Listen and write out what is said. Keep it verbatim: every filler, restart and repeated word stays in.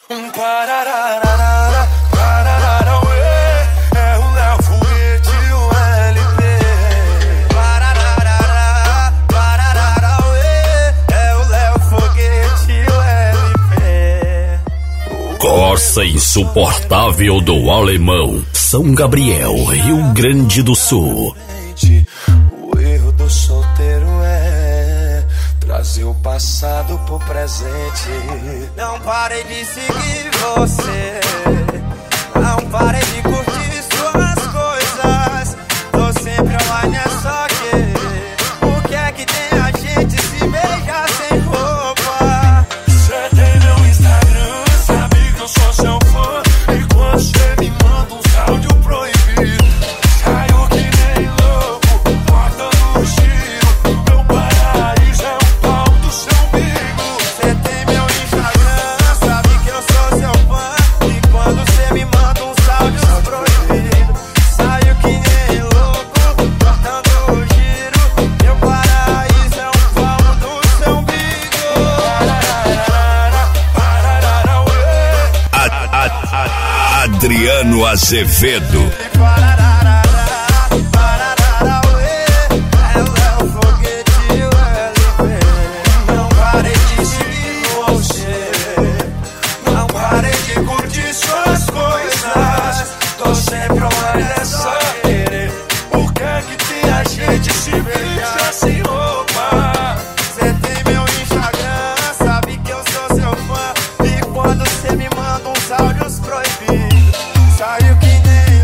Um parararara, pararara, ué, é o Léo Foguete e o L P. Parararara, pararara, ué, é o Léo Foguete e o L P. Corsa insuportável do Alemão, São Gabriel, Rio Grande do Sul. O erro do solteiro é trazer o passado pro presente. Não parei de seguir você, não parei de curtir suas coisas. Tô sempre online, é só que o que é que tem a gente se beijar sem roupa? Cê tem meu Instagram, sabe que eu sou seu fã. E quando cê me manda uns áudio proibido, saio que nem louco, cortando o giro. Meu paraíso é o pau do seu umbigo. Cê tem meu Instagram, sabe que eu sou seu fã. E quando cê me manda uns áudios proibidos, saio que nem louco, cortando o giro. Meu paraíso é o pau do seu umbigo. Pararara, pararara, ué. A- a- a- Adriano Azevedo. Pararara, pararara, ué, é o Léo Foguete e o L P. Não parei de seguir você, não parei de curtir suas coisas. Tô sempre online, é só querer. O que é que tem a gente se beijar sem roupa? Cê tem meu Instagram, sabe que eu sou seu fã. E quando cê me manda uns áudios proibidos, saio que nem